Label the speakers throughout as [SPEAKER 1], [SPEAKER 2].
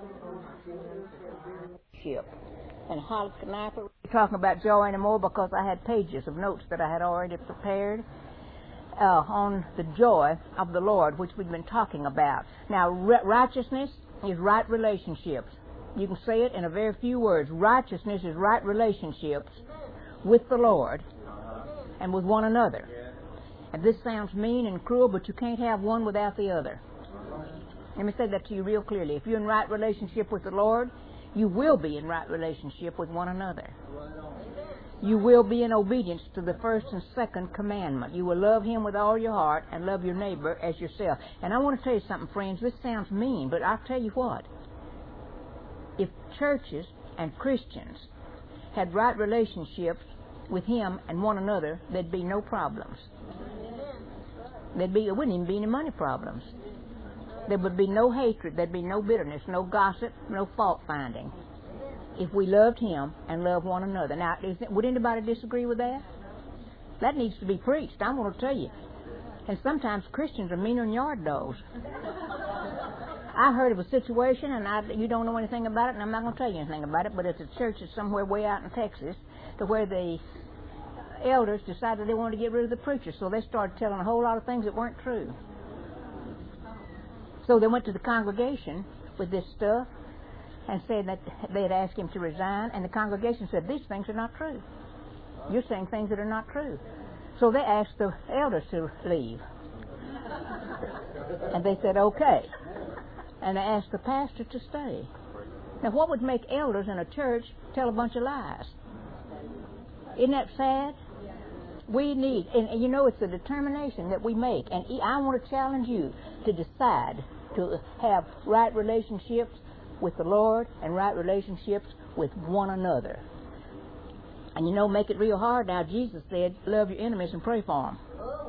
[SPEAKER 1] Ship. And Hollis Knifer, talking about joy anymore because I had pages of notes that I had already prepared on the joy of the Lord, which we've been talking about. Now, righteousness is right relationships. You can say it in a very few words. Righteousness is right relationships with the Lord and with one another. And this sounds mean and cruel, but you can't have one without the other. Let me say that to you real clearly. If you're in right relationship with the Lord, you will be in right relationship with one another. You will be in obedience to the first and second commandment. You will love Him with all your heart and love your neighbor as yourself. And I want to tell you something, friends. This sounds mean, but I'll tell you what. If churches and Christians had right relationships with Him and one another, there'd be no problems. There wouldn't even be any money problems. There would be no hatred, there'd be no bitterness, no gossip, no fault finding. If we loved Him and loved one another. Now, would anybody disagree with that? That needs to be preached, I'm going to tell you. And sometimes Christians are meaner than yard dogs. I heard of a situation, and you don't know anything about it, and I'm not going to tell you anything about it, but it's a church that's somewhere way out in Texas, to where the elders decided they wanted to get rid of the preacher, so they started telling a whole lot of things that weren't true. So they went to the congregation with this stuff and said that they had asked him to resign, and the congregation said, these things are not true. You're saying things that are not true. So they asked the elders to leave. And they said, okay. And they asked the pastor to stay. Now, what would make elders in a church tell a bunch of lies? Isn't that sad? We need, and you know, it's a determination that we make. And I want to challenge you to decide to have right relationships with the Lord and right relationships with one another. And you know, make it real hard now. Jesus said, love your enemies and pray for them.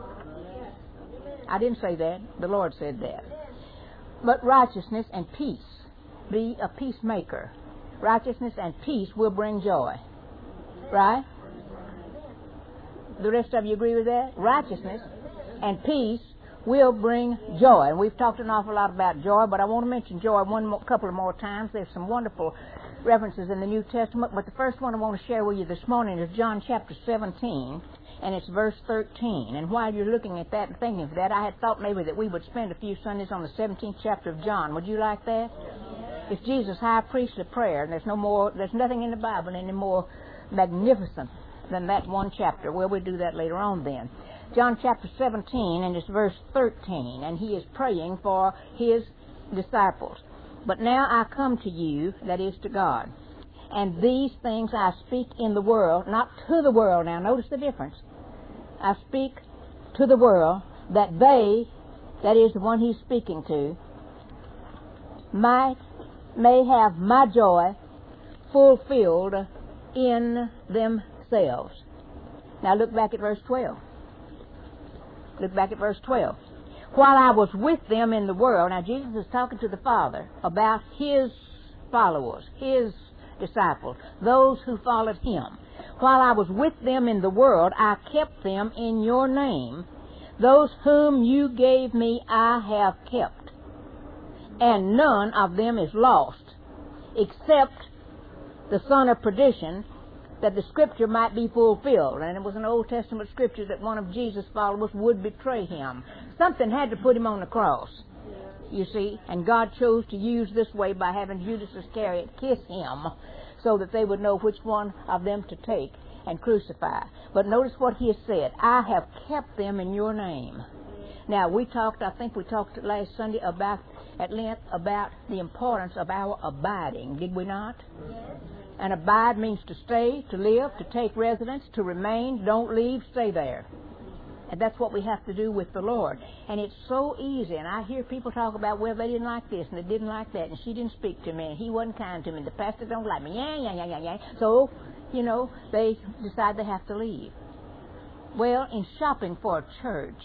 [SPEAKER 1] I didn't say that. The Lord said that. But righteousness and peace. Be a peacemaker. Righteousness and peace will bring joy. Right? The rest of you agree with that? Righteousness and peace will bring joy. And we've talked an awful lot about joy, but I want to mention joy couple of more times. There's some wonderful references in the New Testament, but the first one I want to share with you this morning is John chapter 17, and it's verse 13. And while you're looking at that and thinking of that, I had thought maybe that we would spend a few Sundays on the 17th chapter of John. Would you like that? It's Jesus' high priestly prayer, and there's nothing in the Bible any more magnificent than that one chapter. Well, we'll do that later on then. John chapter 17, and it's verse 13, and he is praying for his disciples. But now I come to you, that is to God, and these things I speak in the world, not to the world. Now notice the difference. I speak to the world, that they, that is the one he's speaking to, may have my joy fulfilled in themselves. Now look back at verse 12. Look back at verse 12. While I was with them in the world, now Jesus is talking to the Father about his followers, his disciples, those who followed him. While I was with them in the world, I kept them in your name. Those whom you gave me, I have kept. And none of them is lost, except the son of perdition, that the scripture might be fulfilled. And it was an Old Testament scripture that one of Jesus' followers would betray him. Something had to put him on the cross, you see, and God chose to use this way by having Judas Iscariot kiss him so that they would know which one of them to take and crucify. But notice what he has said, I have kept them in your name. Now, I think we talked last Sunday at length about the importance of our abiding, did we not? Yes. And abide means to stay, to live, to take residence, to remain, don't leave, stay there. And that's what we have to do with the Lord. And it's so easy, and I hear people talk about, well, they didn't like this, and they didn't like that, and she didn't speak to me, and he wasn't kind to me, and the pastor don't like me, yeah. So, you know, they decide they have to leave. Well, in shopping for a church,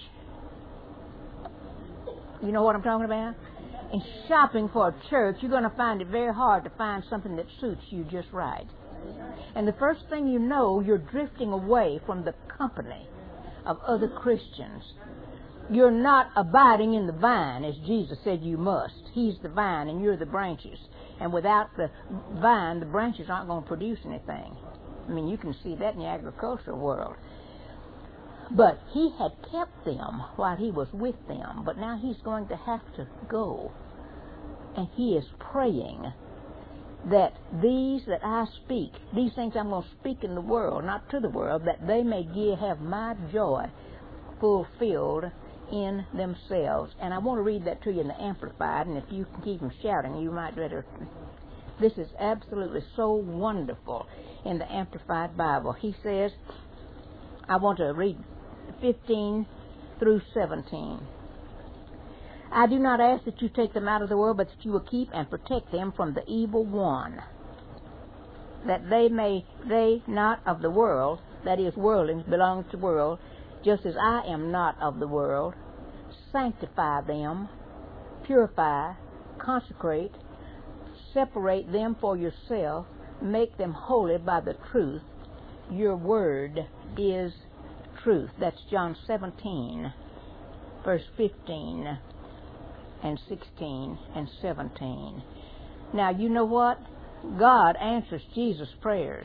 [SPEAKER 1] you know what I'm talking about? In shopping for a church, you're going to find it very hard to find something that suits you just right. And the first thing you know, you're drifting away from the company of other Christians. You're not abiding in the vine, as Jesus said you must. He's the vine and you're the branches. And without the vine, the branches aren't going to produce anything. I mean, you can see that in the agricultural world. But he had kept them while he was with them, but now he's going to have to go. And he is praying that these that I speak, these things I'm going to speak in the world, not to the world, that they may have my joy fulfilled in themselves. And I want to read that to you in the Amplified, and if you can keep them shouting, you might better. This is absolutely so wonderful in the Amplified Bible. He says, I want to read 15 through 17. I do not ask that you take them out of the world, but that you will keep and protect them from the evil one, that they not of the world, that is, worldlings belong to the world, just as I am not of the world. Sanctify them, purify, consecrate, separate them for yourself, make them holy by the truth. Your word is truth. That's John 17, verse 15 and 16 and 17. Now, you know what? God answers Jesus' prayers.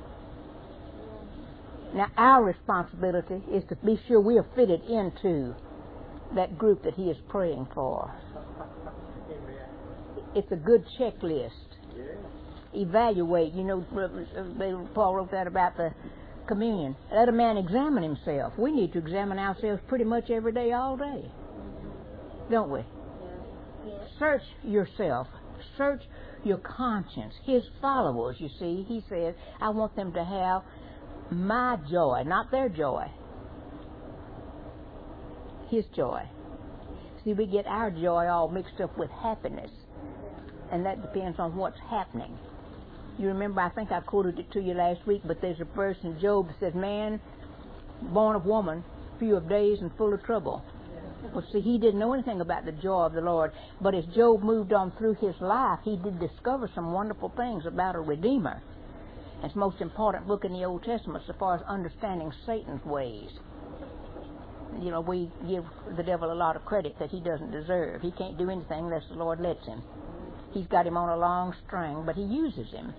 [SPEAKER 1] Now, our responsibility is to be sure we are fitted into that group that he is praying for. It's a good checklist. Evaluate. You know, Paul wrote that about the communion. Let a man examine himself. We need to examine ourselves pretty much every day, all day. Don't we? Search yourself. Search your conscience. His followers, you see, he says, I want them to have my joy, not their joy. His joy. See, we get our joy all mixed up with happiness, and that depends on what's happening. You remember, I think I quoted it to you last week, but there's a verse in Job that says, man born of woman, few of days and full of trouble. Well, see, he didn't know anything about the joy of the Lord, but as Job moved on through his life, he did discover some wonderful things about a Redeemer. It's the most important book in the Old Testament as far as understanding Satan's ways. You know, we give the devil a lot of credit that he doesn't deserve. He can't do anything unless the Lord lets him. He's got him on a long string, but he uses him.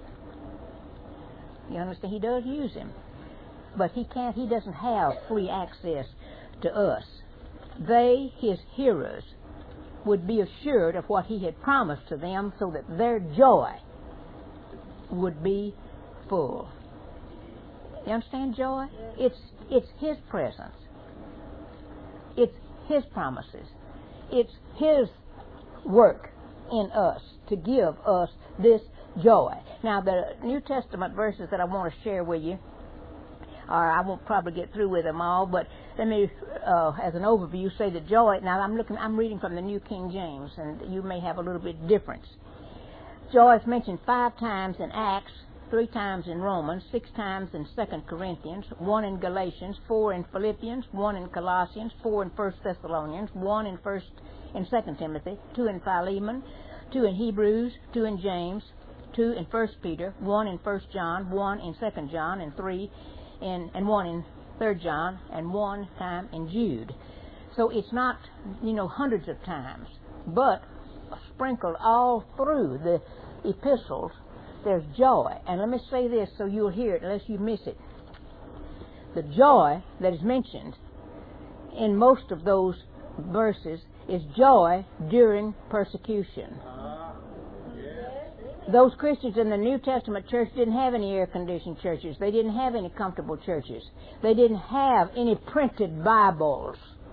[SPEAKER 1] You understand? He does use him. But he doesn't have free access to us. They, his hearers, would be assured of what he had promised to them so that their joy would be full. You understand joy? It's his presence. It's his promises. It's his work in us to give us this joy. Now, the New Testament verses that I want to share with you, or I won't probably get through with them all, but let me, as an overview, say that joy. Now, I'm reading from the New King James, and you may have a little bit difference. Joy is mentioned 5 times in Acts, 3 times in Romans, 6 times in 2 Corinthians, 1 in Galatians, 4 in Philippians, 1 in Colossians, 4 in 1 Thessalonians, 1 in 2 Timothy, 2 in Philemon, 2 in Hebrews, 2 in James, 2 in 1 Peter, 1 in 1 John, 1 in 2 John, and 1 in 3 John, and 1 time in Jude. So it's not, hundreds of times, but sprinkled all through the epistles, there's joy. And let me say this so you'll hear it unless you miss it. The joy that is mentioned in most of those verses is joy during persecution. Those Christians in the New Testament church didn't have any air-conditioned churches. They didn't have any comfortable churches. They didn't have any printed Bibles,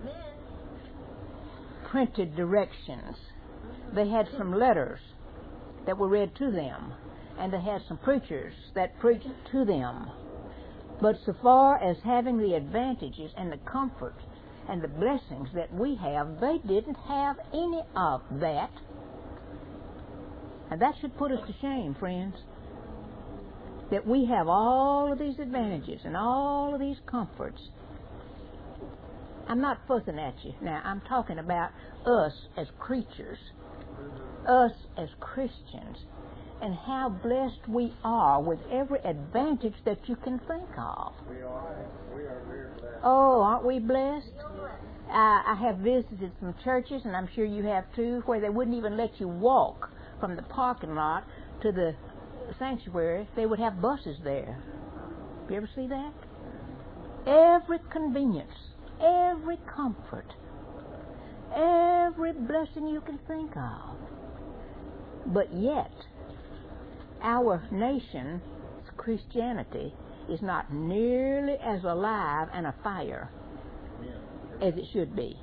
[SPEAKER 1] printed directions. They had some letters that were read to them, and they had some preachers that preached to them. But so far as having the advantages and the comfort and the blessings that we have, they didn't have any of that. And that should put us to shame, friends, that we have all of these advantages and all of these comforts. I'm not fussing at you now. I'm talking about us as creatures, us as Christians, and how blessed we are with every advantage that you can think of.
[SPEAKER 2] We are very blessed.
[SPEAKER 1] Oh, aren't we blessed? I have visited some churches, and I'm sure you have too, where they wouldn't even let you walk from the parking lot to the sanctuary, they would have buses there. You ever see that? Every convenience, every comfort, every blessing you can think of. But yet, our nation's Christianity is not nearly as alive and afire as it should be.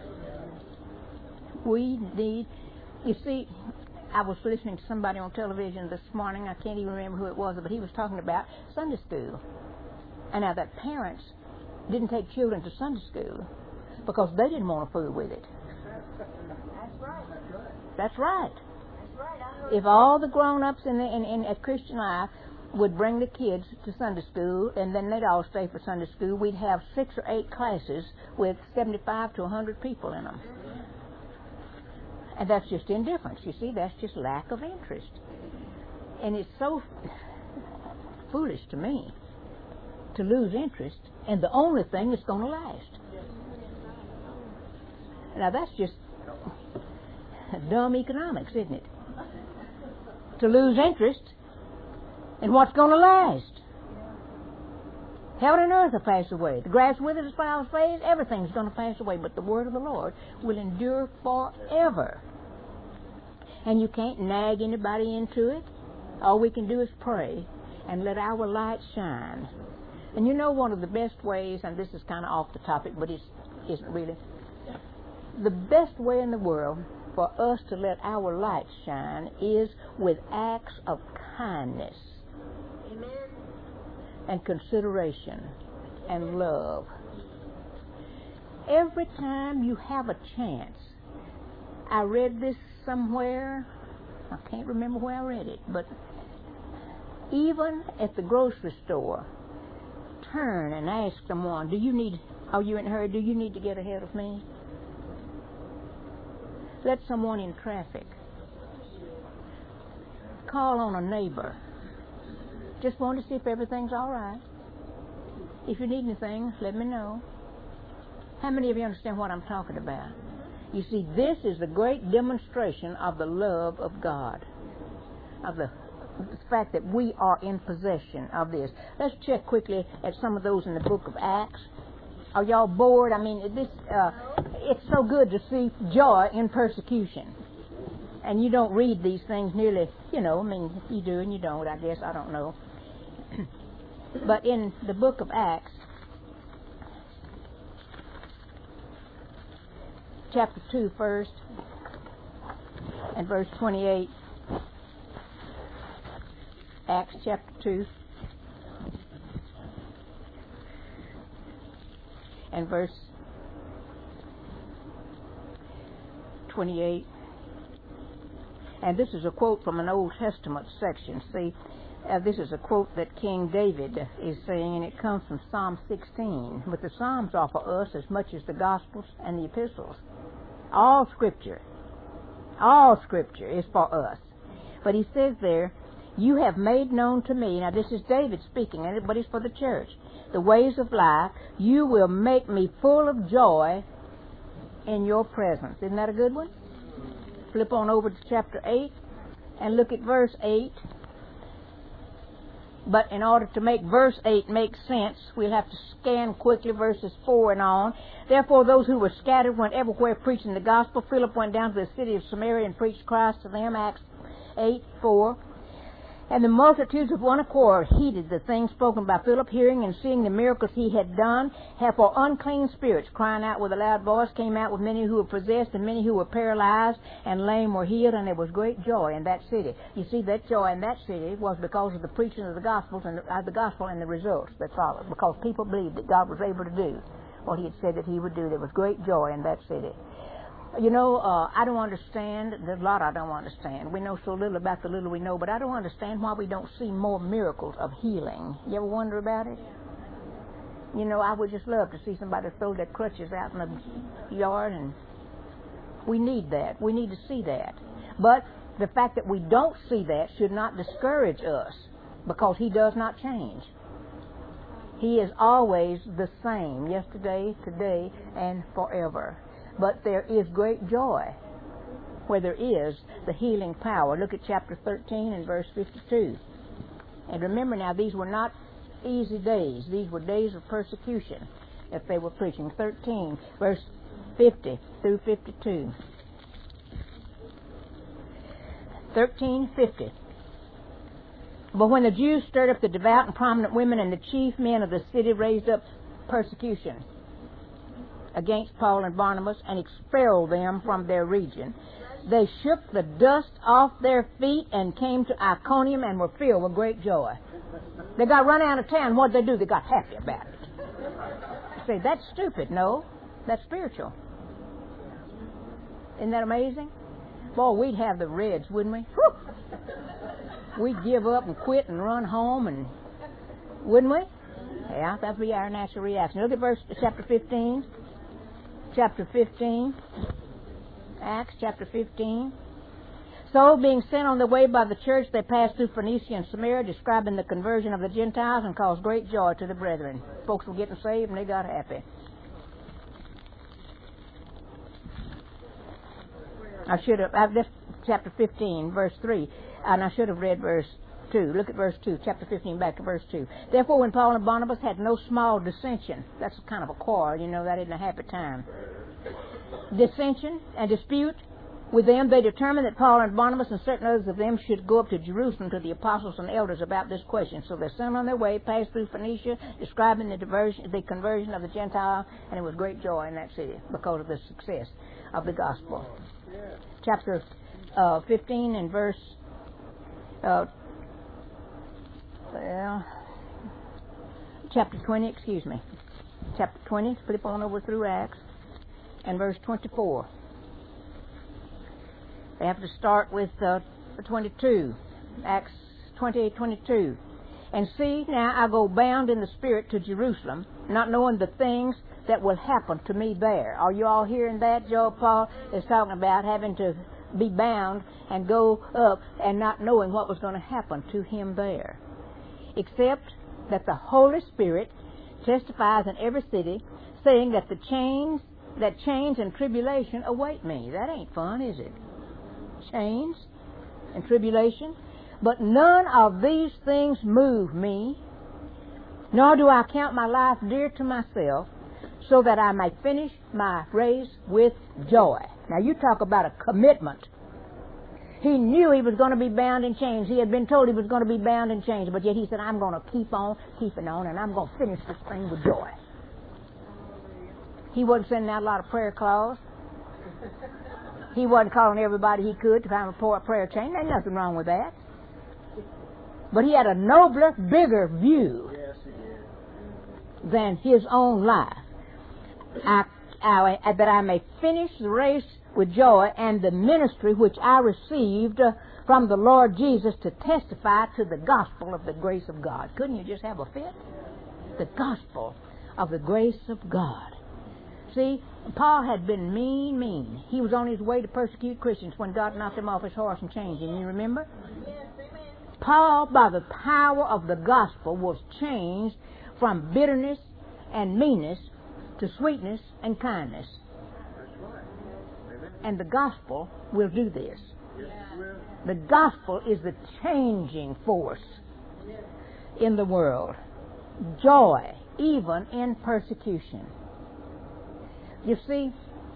[SPEAKER 1] We need, you see, I was listening to somebody on television this morning, I can't even remember who it was, but he was talking about Sunday school. And now that parents didn't take children to Sunday school because they didn't want to fool with it.
[SPEAKER 3] That's right.
[SPEAKER 1] That's right.
[SPEAKER 3] That's right. I heard
[SPEAKER 1] If all the grown-ups in a Christian life would bring the kids to Sunday school, and then they'd all stay for Sunday school, we'd have 6 or 8 classes with 75 to 100 people in them. And that's just indifference. You see, that's just lack of interest. And it's so foolish to me to lose interest in the only thing that's going to last. Now that's just dumb economics, isn't it? To lose interest in what's going to last. Heaven and earth will pass away. The grass withers, the flowers fade, everything's going to pass away, but the word of the Lord will endure forever. And you can't nag anybody into it. All we can do is pray and let our light shine. And you know, one of the best ways, and this is kind of off the topic, but it isn't really, the best way in the world for us to let our light shine is with acts of kindness.
[SPEAKER 3] Amen.
[SPEAKER 1] And consideration and love. Every time you have a chance, I read this somewhere, I can't remember where I read it, but even at the grocery store, turn and ask someone, are you in a hurry? Do you need to get ahead of me? Let someone in traffic. Call on a neighbor. Just want to see if everything's all right. If you need anything, let me know. How many of you understand what I'm talking about? You see, this is the great demonstration of the love of God, of the fact that we are in possession of this. Let's check quickly at some of those in the book of Acts. Are y'all bored? I mean, it's so good to see joy in persecution. And you don't read these things nearly, you do and you don't, I guess, I don't know. But in the book of Acts, chapter 2 first, and verse 28. Acts chapter 2 and verse 28. And this is a quote from an Old Testament section. See, this is a quote that King David is saying, and it comes from Psalm 16. But the Psalms are for us as much as the Gospels and the Epistles. All Scripture is for us. But he says there, you have made known to me, now this is David speaking, but it's for the church, the ways of life. You will make me full of joy in your presence. Isn't that a good one? Flip on over to chapter 8 and look at verse 8. But in order to make verse 8 make sense, we'll have to scan quickly verses 4 and on. Therefore, those who were scattered went everywhere preaching the gospel. Philip went down to the city of Samaria and preached Christ to them. Acts 8:4. And the multitudes of one accord heeded the things spoken by Philip, hearing and seeing the miracles he had done. For unclean spirits, crying out with a loud voice, came out with many who were possessed, and many who were paralyzed and lame were healed, and there was great joy in that city. You see, that joy in that city was because of the preaching of the gospel and the results that followed, because people believed that God was able to do what he had said that he would do. There was great joy in that city. I don't understand. There's a lot I don't understand. We know so little about the little we know, but I don't understand why we don't see more miracles of healing. You ever wonder about it? I would just love to see somebody throw their crutches out in the yard, and we need that. We need to see that. But the fact that we don't see that should not discourage us, because he does not change. He is always the same, yesterday, today, and forever. But there is great joy where there is the healing power. Look at chapter 13 and verse 52. And remember now, these were not easy days. These were days of persecution that they were preaching. 13, verse 50 through 52. 13:50. But when the Jews stirred up the devout and prominent women and the chief men of the city, raised up persecution against Paul and Barnabas and expelled them from their region, they shook the dust off their feet and came to Iconium and were filled with great joy. They got run out of town. What did they do? They got happy about it. You say, that's stupid. No, that's spiritual. Isn't that amazing? Boy, we'd have the reds, wouldn't we? Whew. We'd give up and quit and run home, and wouldn't we? Yeah, that'd be our natural reaction. Look at chapter 15. Chapter 15. Acts chapter 15. So, being sent on the way by the church, they passed through Phoenicia and Samaria, describing the conversion of the Gentiles, and caused great joy to the brethren. Folks were getting saved, and they got happy. That's chapter 15, verse 3, and I should have read verse 2. Look at verse 2, chapter 15, back to verse 2. Therefore, when Paul and Barnabas had no small dissension, that's kind of a quarrel, that isn't a happy time. Dissension and dispute with them, they determined that Paul and Barnabas and certain others of them should go up to Jerusalem to the apostles and elders about this question. So they sent on their way, passed through Phoenicia, describing the conversion of the Gentile, and it was great joy in that city because of the success of the gospel. Chapter 15 and verse chapter 20, chapter 20, flip on over through Acts, and verse 24. They have to start with 22, Acts 20:22. And see, now I go bound in the Spirit to Jerusalem, not knowing the things that will happen to me there. Are you all hearing that? Paul is talking about having to be bound and go up and not knowing what was going to happen to him there. Except that the Holy Spirit testifies in every city, saying that change and tribulation await me. That ain't fun, is it? Chains and tribulation. But none of these things move me, nor do I count my life dear to myself, so that I may finish my race with joy. Now you talk about a commitment. He knew he was going to be bound in chains. He had been told he was going to be bound in chains, but yet he said, I'm going to keep on keeping on, and I'm going to finish this thing with joy. He wasn't sending out a lot of prayer calls. He wasn't calling everybody he could to find a prayer chain. There's nothing wrong with that. But he had a nobler, bigger view than his own life. That I may finish the race with joy and the ministry which I received from the Lord Jesus to testify to the gospel of the grace of God. Couldn't you just have a fit? The gospel of the grace of God. See, Paul had been mean. He was on his way to persecute Christians when God knocked him off his horse and changed him. You remember?
[SPEAKER 3] Yes, amen.
[SPEAKER 1] Paul, by the power of the gospel, was changed from bitterness and meanness to sweetness and kindness. And the gospel will do this. The gospel is the changing force in the world. Joy, even in persecution. You see,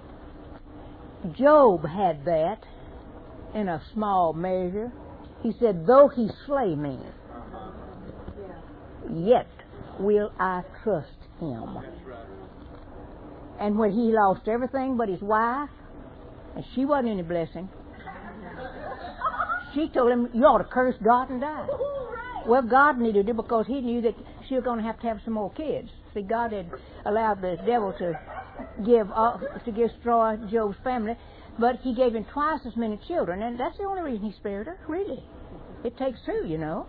[SPEAKER 1] Job had that in a small measure. He said, though he slay me, yet will I trust him. And when he lost everything but his wife, and she wasn't any blessing, she told him, you ought to curse God and die. Well, God needed it because he knew that she was going to have some more kids. See, God had allowed the devil to destroy Job's family, but he gave him twice as many children, and that's the only reason he spared her, really. It takes two, you know.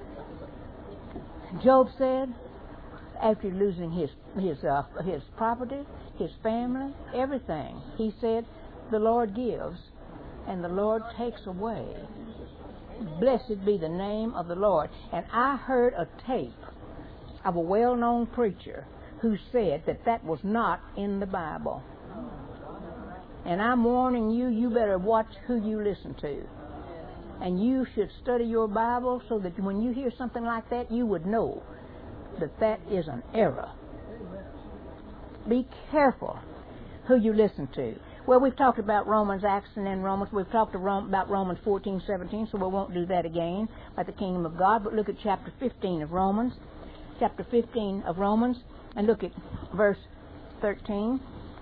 [SPEAKER 1] Job said, after losing his property, his family, everything, he said, the Lord gives and the Lord takes away. Blessed be the name of the Lord. And I heard a tape of a well-known preacher who said that was not in the Bible. And I'm warning you, you better watch who you listen to. And you should study your Bible so that when you hear something like that, you would know that that is an error. Be careful who you listen to. Well, we've talked about Romans, Acts, and then Romans. We've talked about Romans 14, 17, so we won't do that again, about the kingdom of God. But look at chapter 15 of Romans. Chapter 15 of Romans, and look at verse 13.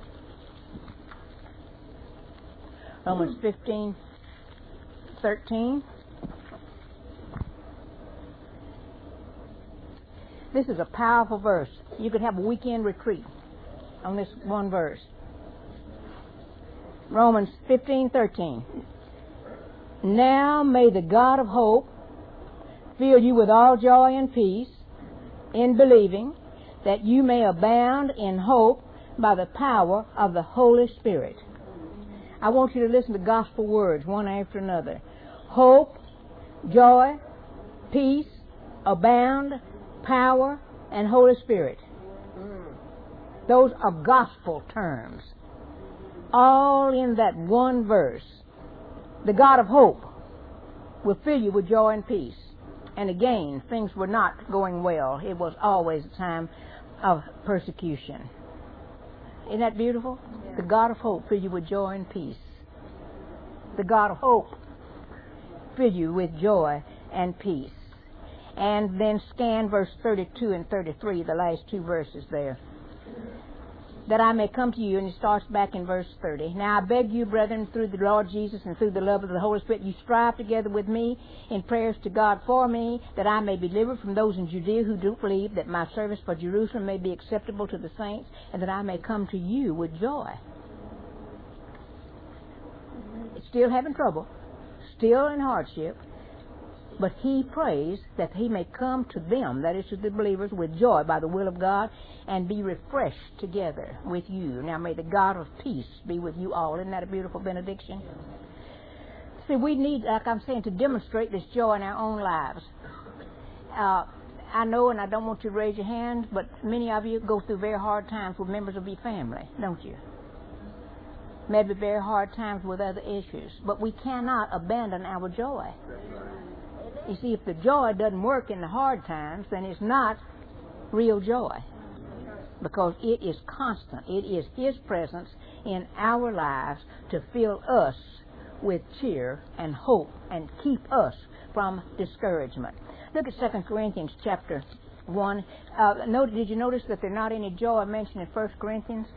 [SPEAKER 1] Romans 15, 13. This is a powerful verse. You could have a weekend retreat on this one verse. Romans 15:13. Now may the God of hope fill you with all joy and peace in believing, that you may abound in hope by the power of the Holy Spirit. I want you to listen to gospel words one after another. Hope, joy, peace, abound, power, and Holy Spirit. Those are gospel terms. All in that one verse. The God of hope will fill you with joy and peace. And again, things were not going well. It was always a time of persecution. Isn't that beautiful? Yeah. The God of hope fill you with joy and peace. The God of hope fill you with joy and peace. And then scan verse 32 and 33, the last two verses there. That I may come to you, and it starts back in verse 30. Now I beg you, brethren, through the Lord Jesus and through the love of the Holy Spirit, you strive together with me in prayers to God for me, that I may be delivered from those in Judea who don't believe, that my service for Jerusalem may be acceptable to the saints, and that I may come to you with joy. Still having trouble, still in hardship, but he prays that he may come to them, that is to the believers, with joy by the will of God, and be refreshed together with you. Now may the God of peace be with you all. Isn't that a beautiful benediction? See, we need, like I'm saying, to demonstrate this joy in our own lives. I know, and I don't want you to raise your hand, but many of you go through very hard times with members of your family, don't you? Maybe very hard times with other issues. But we cannot abandon our joy. You see, if the joy doesn't work in the hard times, then it's not real joy. Because it is constant. It is His presence in our lives to fill us with cheer and hope and keep us from discouragement. Look at 2 Corinthians chapter 1. Did you notice that there's not any joy mentioned in 1 Corinthians?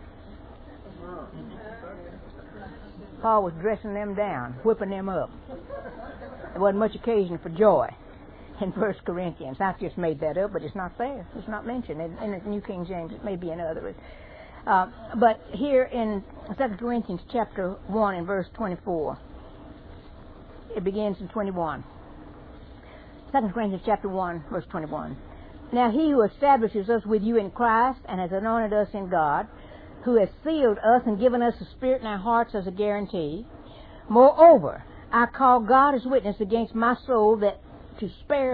[SPEAKER 1] Paul was dressing them down, whipping them up. There wasn't much occasion for joy in 1 Corinthians. I've just made that up, but it's not there. It's not mentioned. In the New King James, it may be in others. But here in 2 Corinthians chapter 1 and verse 24, it begins in 21. 2 Corinthians chapter 1, verse 21. Now he who establishes us with you in Christ and has anointed us in God, who has sealed us and given us the Spirit in our hearts as a guarantee. Moreover, I call God as witness against my soul that to spare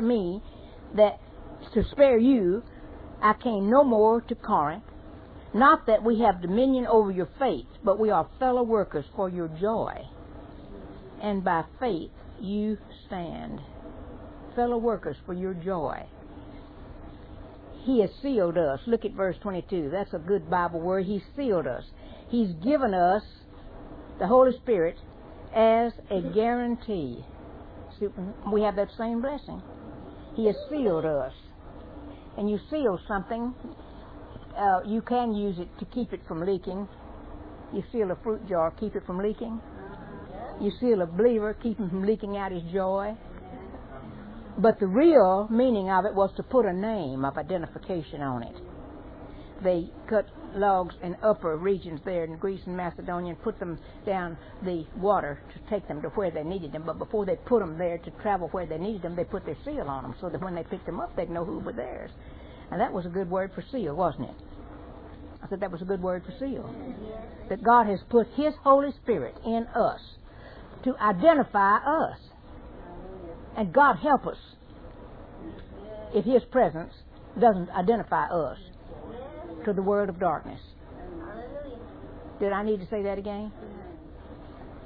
[SPEAKER 1] you, I came no more to Corinth. Not that we have dominion over your faith, but we are fellow workers for your joy. And by faith you stand. Fellow workers for your joy. He has sealed us. Look at verse 22. That's a good Bible word. He's sealed us. He's given us the Holy Spirit as a guarantee. See, we have that same blessing. He has sealed us. And you seal something, you can use it to keep it from leaking. You seal a fruit jar, keep it from leaking. You seal a believer, keep him from leaking out his joy. But the real meaning of it was to put a name of identification on it. They cut logs in upper regions there in Greece and Macedonia and put them down the water to take them to where they needed them. But before they put them there to travel where they needed them, they put their seal on them so that when they picked them up, they'd know who were theirs. And that was a good word for seal, wasn't it? I said that was a good word for seal. That God has put His Holy Spirit in us to identify us. And God help us if His presence doesn't identify us to the world of darkness. Did I need to say that again?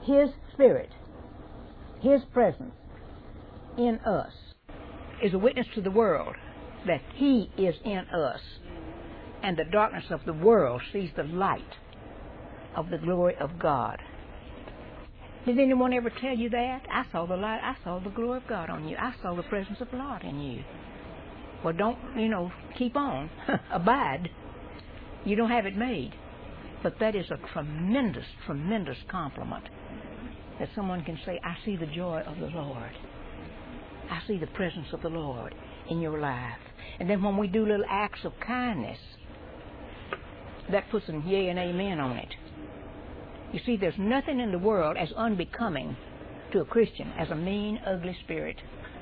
[SPEAKER 1] His Spirit, His presence in us is a witness to the world that He is in us, and the darkness of the world sees the light of the glory of God. Did anyone ever tell you that? I saw the light, I saw the glory of God on you. I saw the presence of the Lord in you. Well, don't, keep on. Abide. You don't have it made. But that is a tremendous, tremendous compliment that someone can say, I see the joy of the Lord. I see the presence of the Lord in your life. And then when we do little acts of kindness, that puts an yea and amen on it. You see, there's nothing in the world as unbecoming to a Christian as a mean, ugly spirit.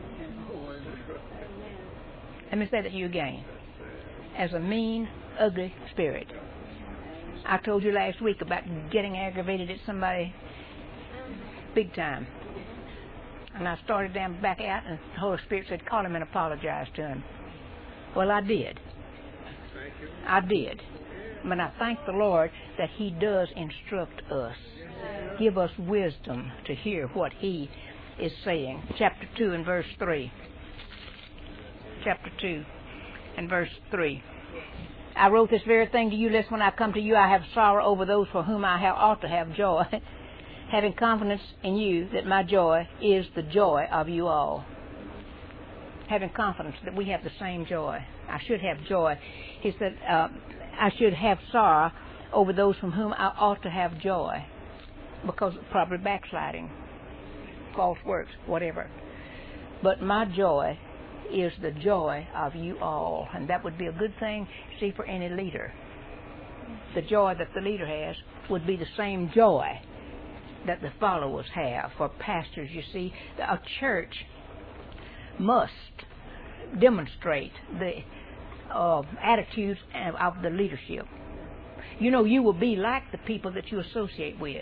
[SPEAKER 1] Let me say that to you again. As a mean, ugly spirit. I told you last week about getting aggravated at somebody big time. And I started them back out, and the Holy Spirit said, call him and apologize to him. Well, I did. I did. But I thank the Lord that He does instruct us. Give us wisdom to hear what He is saying. Chapter 2 and verse 3. Chapter 2 and verse 3. I wrote this very thing to you, lest when I come to you I have sorrow over those for whom I ought to have joy, having confidence in you that my joy is the joy of you all. Having confidence that we have the same joy. I should have joy. He said, I should have sorrow over those from whom I ought to have joy, because of probably backsliding, false works, whatever. But my joy is the joy of you all. And that would be a good thing, see, for any leader. The joy that the leader has would be the same joy that the followers have. For pastors, you see, a church must demonstrate the attitudes of the leadership. You will be like the people that you associate with.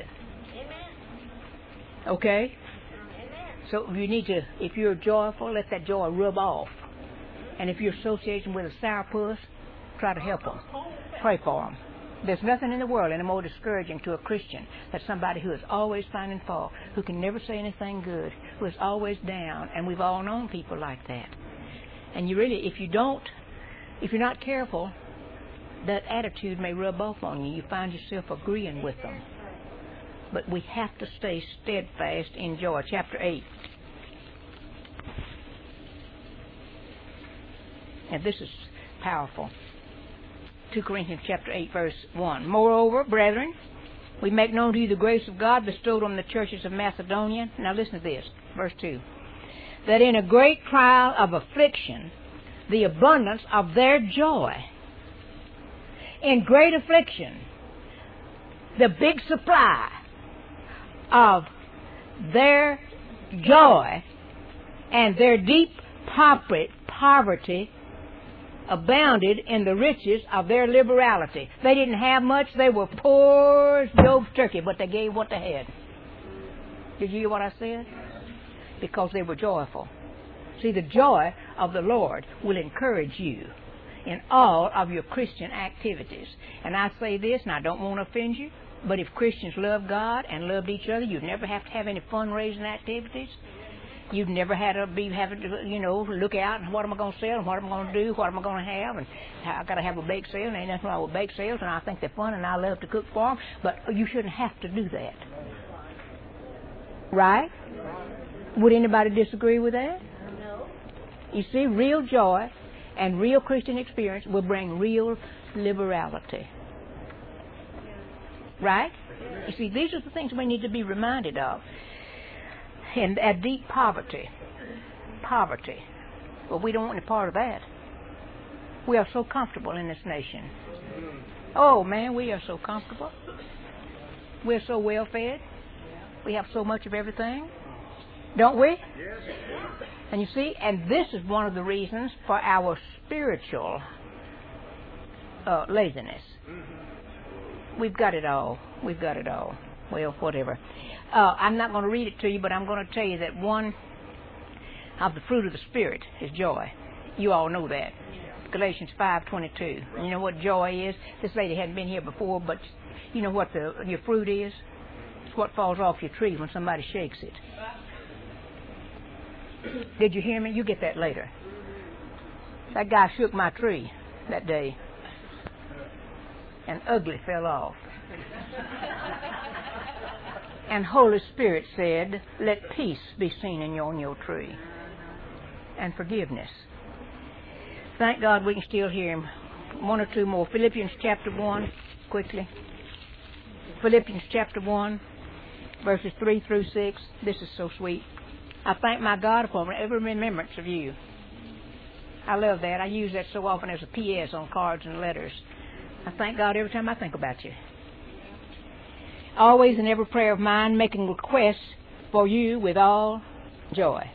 [SPEAKER 3] Amen.
[SPEAKER 1] Okay?
[SPEAKER 3] Amen.
[SPEAKER 1] So you need to, if you're joyful, let that joy rub off. And if you're associating with a sourpuss, try to help them. Pray for them. There's nothing in the world any more discouraging to a Christian than somebody who is always finding fault, who can never say anything good, who is always down. And we've all known people like that. And you really, if you're not careful, that attitude may rub off on you. You find yourself agreeing with them. But we have to stay steadfast in joy. Chapter 8. And this is powerful. 2 Corinthians chapter 8, verse 1. Moreover, brethren, we make known to you the grace of God bestowed on the churches of Macedonia. Now listen to this, verse 2. That in a great trial of affliction, the abundance of their joy. In great affliction, the big supply of their joy and their deep poverty abounded in the riches of their liberality. They didn't have much. They were poor as Job's turkey, but they gave what they had. Did you hear what I said? Because they were joyful. See, the joy of the Lord will encourage you in all of your Christian activities. And I say this, and I don't want to offend you, but if Christians love God and loved each other, you'd never have to have any fundraising activities. You'd never had to be having to, look out and what am I going to sell and what am I going to do, what am I going to have, and I got to have a bake sale. And ain't nothing wrong with bake sales, and I think they're fun, and I love to cook for them. But you shouldn't have to do that, right? Would anybody disagree with that?
[SPEAKER 3] No.
[SPEAKER 1] You see, real joy and real Christian experience will bring real liberality, right? You see, these are the things we need to be reminded of. And a deep poverty. Well, we don't want any part of that. We are so comfortable in this nation. Oh, man, we are so comfortable. We're so well fed. We have so much of everything. Don't we? And you see, and this is one of the reasons for our spiritual laziness. We've got it all. We've got it all. Well, whatever. I'm not going to read it to you, but I'm going to tell you that one of the fruit of the Spirit is joy. You all know that. Galatians 5:22. You know what joy is? This lady hadn't been here before, but you know what your fruit is? what falls off your tree when somebody shakes it. Did you hear me? You get that later. That guy shook my tree that day, and ugly fell off. And Holy Spirit said, let peace be seen in your tree, and forgiveness. Thank God we can still hear him. One or two more. Philippians chapter 1, quickly. Philippians chapter 1, verses 3 through 6. This is so sweet. I thank my God for every remembrance of you. I love that. I use that so often as a P.S. on cards and letters. I thank God every time I think about you. Always in every prayer of mine, making requests for you with all joy.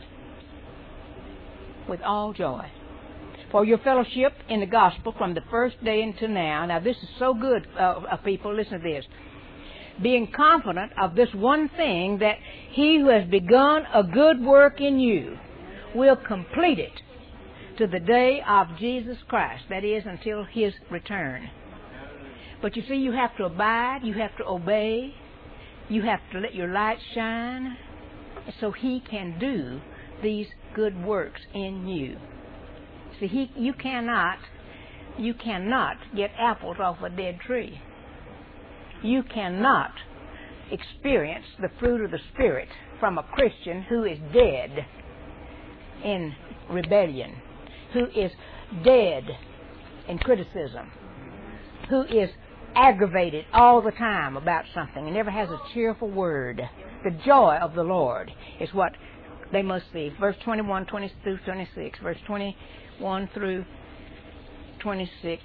[SPEAKER 1] With all joy. For your fellowship in the gospel from the first day until now. Now this is so good, people. Listen to this. Being confident of this one thing, that he who has begun a good work in you will complete it to the day of Jesus Christ. That is, until his return. But you see, you have to abide, you have to obey, you have to let your light shine, so he can do these good works in you. See, you cannot get apples off a dead tree. You cannot experience the fruit of the Spirit from a Christian who is dead in rebellion, who is dead in criticism, who is aggravated all the time about something and never has a cheerful word. The joy of the Lord is what they must see. Verse 21, 20 through 26. Verse 21 through 26.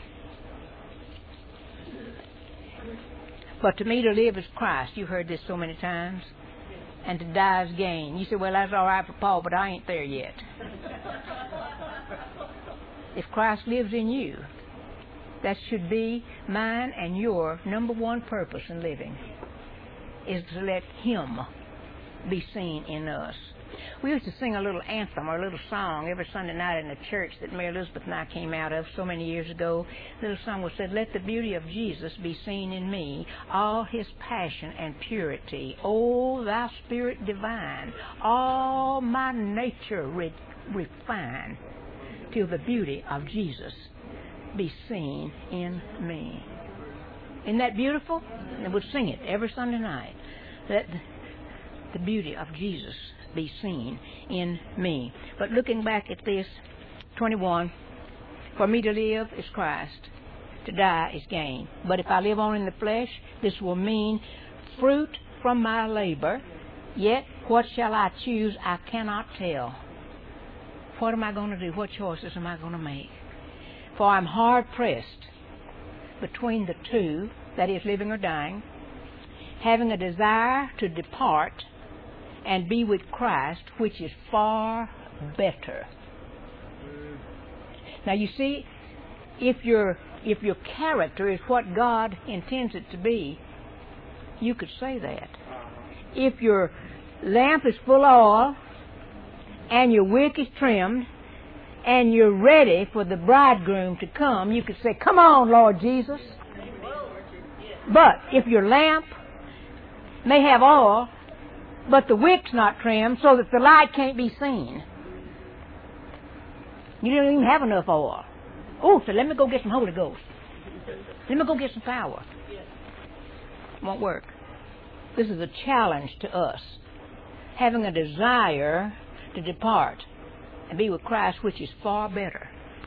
[SPEAKER 1] But to me to live is Christ. You've heard this so many times. And to die is gain. You say, well, that's all right for Paul, but I ain't there yet. If Christ lives in you, that should be mine and your number one purpose in living, is to let him be seen in us. We used to sing a little anthem or a little song every Sunday night in the church that Mary Elizabeth and I came out of so many years ago. The little song was said, let the beauty of Jesus be seen in me, all his passion and purity. O thou Spirit divine, all my nature refine, till the beauty of Jesus be seen in me. Isn't that beautiful? And we'd sing it every Sunday night. Let the beauty of Jesus be seen in me. But looking back at this, 21, for me to live is Christ, to die is gain. But if I live on in the flesh, this will mean fruit from my labor. Yet what shall I choose, I cannot tell. What am I going to do? What choices am I going to make? For I'm hard pressed between the two, that is, living or dying, having a desire to depart and be with Christ, which is far better. Now you see, if your character is what God intends it to be, you could say that. If your lamp is full of oil and your wick is trimmed and you're ready for the bridegroom to come, you could say, come on, Lord Jesus. But if your lamp may have oil, but the wick's not trimmed so that the light can't be seen, you don't even have enough oil. Oh, so let me go get some Holy Ghost. Let me go get some power. Won't work. This is a challenge to us, having a desire to depart and be with Christ, which is far better.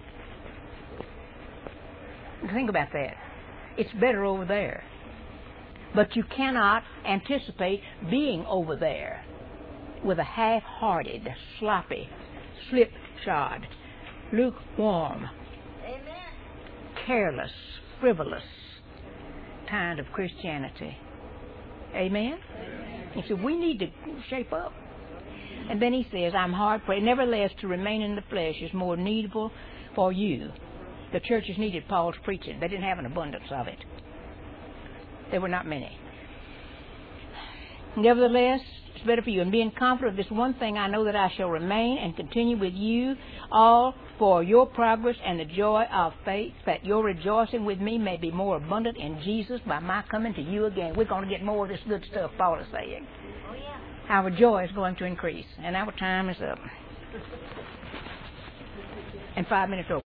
[SPEAKER 1] Think about that. It's better over there. But you cannot anticipate being over there with a half-hearted, sloppy, slipshod, lukewarm, careless, frivolous kind of Christianity. Amen? He said, we need to shape up. And then he says, I'm hard pressed. Nevertheless, to remain in the flesh is more needful for you. The churches needed Paul's preaching. They didn't have an abundance of it. There were not many. Nevertheless, It's better for you. And being confident of this one thing, I know that I shall remain and continue with you all for your progress and the joy of faith, that your rejoicing with me may be more abundant in Jesus by my coming to you again. We're going to get more of this good stuff Paul is saying.
[SPEAKER 3] Oh, yeah.
[SPEAKER 1] Our joy is going to increase. And our time is up. And 5 minutes over.